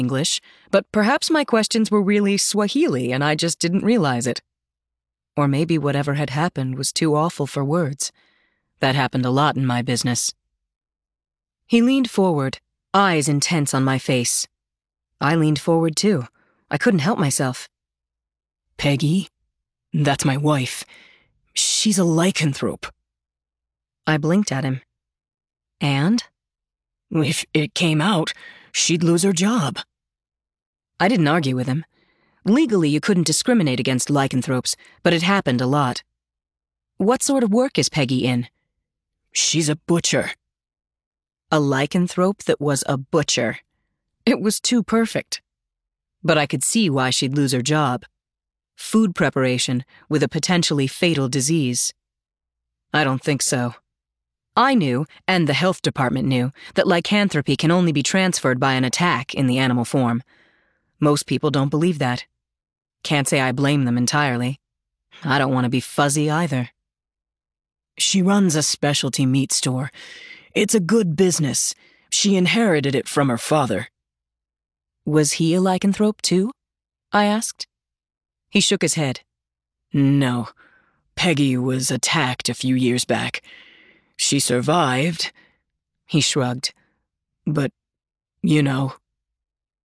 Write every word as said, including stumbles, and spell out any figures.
English, but perhaps my questions were really Swahili and I just didn't realize it. Or maybe whatever had happened was too awful for words. That happened a lot in my business. He leaned forward, eyes intense on my face. I leaned forward too. I couldn't help myself. Peggy? That's my wife. She's a lycanthrope. I blinked at him. And? If it came out, she'd lose her job. I didn't argue with him. Legally, you couldn't discriminate against lycanthropes, but it happened a lot. What sort of work is Peggy in? She's a butcher. A lycanthrope that was a butcher. It was too perfect. But I could see why she'd lose her job. Food preparation with a potentially fatal disease. I don't think so. I knew, and the health department knew, that lycanthropy can only be transferred by an attack in the animal form. Most people don't believe that. Can't say I blame them entirely. I don't want to be fuzzy either. She runs a specialty meat store. It's a good business. She inherited it from her father. Was he a lycanthrope too? I asked. He shook his head. No. Peggy was attacked a few years back. She survived. He shrugged. But, you know,